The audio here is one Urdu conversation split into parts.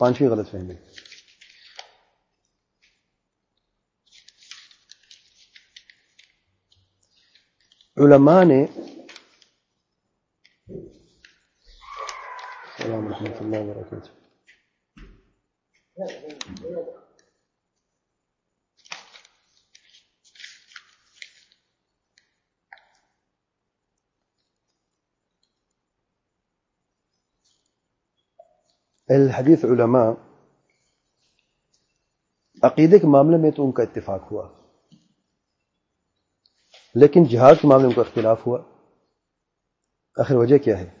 پانچویں غلط فہمی، علماء نے السلام ورحمۃ اللہ وبرکاتہ، الحدیث علماء عقیدے کے معاملے میں تو ان کا اتفاق ہوا، لیکن جہاد کے معاملے میں ان کا اختلاف ہوا۔ آخر وجہ کیا ہے؟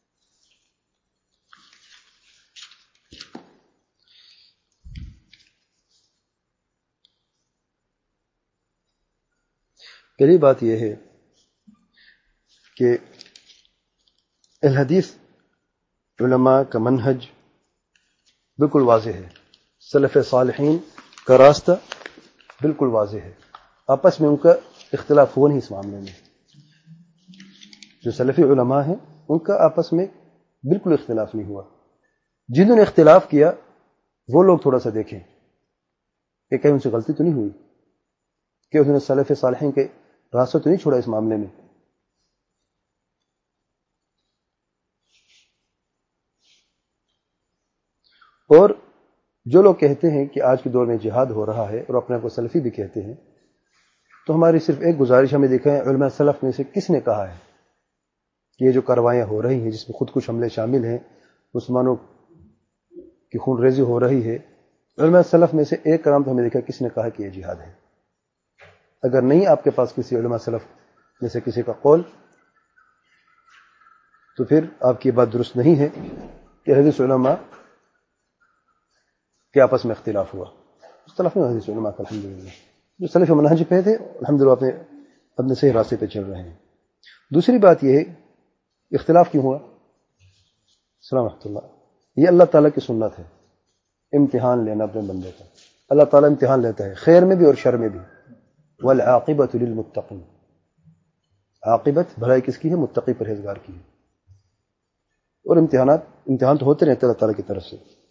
پہلی بات یہ ہے کہ الحدیث علماء کا منہج بالکل واضح ہے، سلف صالحین کا راستہ بالکل واضح ہے، آپس میں ان کا اختلاف ہوا نہیں اس معاملے میں۔ جو سلفی علماء ہیں ان کا آپس میں بالکل اختلاف نہیں ہوا۔ جنہوں نے اختلاف کیا وہ لوگ تھوڑا سا دیکھیں کہ کہیں ان سے غلطی تو نہیں ہوئی، کہ انہوں نے سلف صالحین کے راستہ تو نہیں چھوڑا اس معاملے میں۔ اور جو لوگ کہتے ہیں کہ آج کے دور میں جہاد ہو رہا ہے اور اپنے کو سلفی بھی کہتے ہیں، تو ہماری صرف ایک گزارش ہمیں دکھائیں علماء سلف میں سے کس نے کہا ہے کہ یہ جو کاروائیاں ہو رہی ہیں جس میں خود کش حملے شامل ہیں، مسلمانوں کی خون ریزی ہو رہی ہے، علماء سلف میں سے ایک کلام تو ہمیں دکھا کس نے کہا کہ یہ جہاد ہے۔ اگر نہیں آپ کے پاس کسی علماء سلف میں سے کسی کا قول، تو پھر آپ کی بات درست نہیں ہے کہ حدیث علماء کے آپس میں اختلاف ہوا۔ اختلاف نہیں حدیث علماء کا، الحمدللہ جو سلف منہج پہ تھے الحمدللہ اپنے صحیح راستے پہ چل رہے ہیں۔ دوسری بات یہ ہے اختلاف کیوں ہوا؟ السلام ورحمۃ اللہ، یہ اللہ تعالیٰ کی سنت ہے، امتحان لینا اپنے بندے کا۔ اللہ تعالیٰ امتحان لیتا ہے خیر میں بھی اور شر میں بھی۔ والعاقبۃ للمتقین، عاقبت بھلائی کس کی ہے؟ متقی پرہیزگار کی ہے۔ اور امتحان تو ہوتے رہتے اللہ تعالیٰ کی طرف سے۔